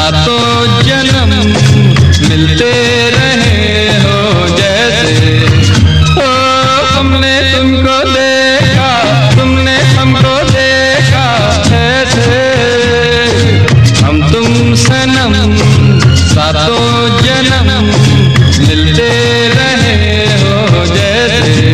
सातों जन्म मिलते रहे हो जैसे। ओ हमने तुमको देखा, तुमने हमको देखा ऐसे, हम तुम सनम सातों जन्म मिलते रहे हो जैसे।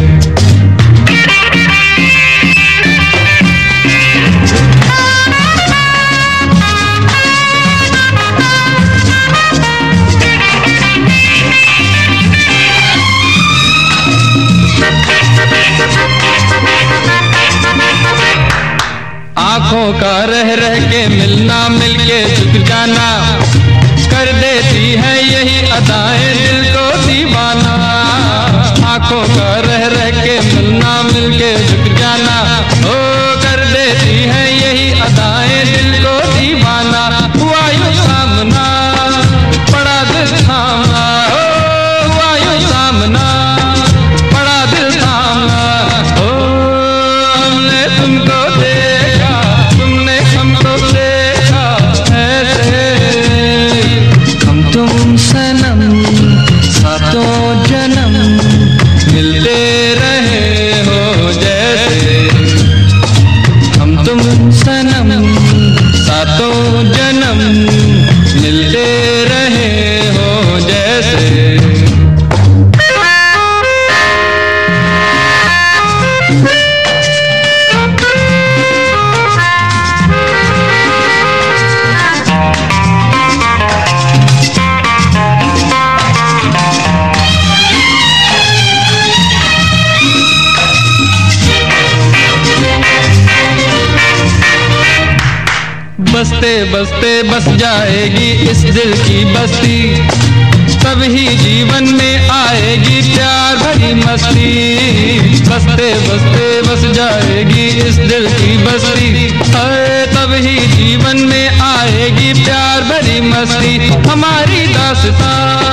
आँखों का रह रह के मिलना, मिलके झुक जाना, कर देती है यही अदाएं दिल को दीवाना। आँखों का रह रह के मिलना, मिलके झुक जाना, ओ कर देती है यही अदाएं दिल को दीवाना। हुआ यूं सामना, पड़ा दिल थामा, ओ हुआ यूं सामना, पड़ा दिल थामा। ओ हमने तुमको देखा, तुमने हमको देखा ऐसे, हम तुम सनम सातों जन्म मिलते रहे हो जैसे। हम तुम सनम सातों जन्म मिलते रहे हो जैसे। बसते बसते बस जाएगी इस दिल की बस्ती, तभी जीवन में आएगी प्यार भरी मस्ती। बसते बसते बस जाएगी इस दिल की बस्ती, तभी जीवन में आएगी प्यार भरी मस्ती। हमारी दास्तां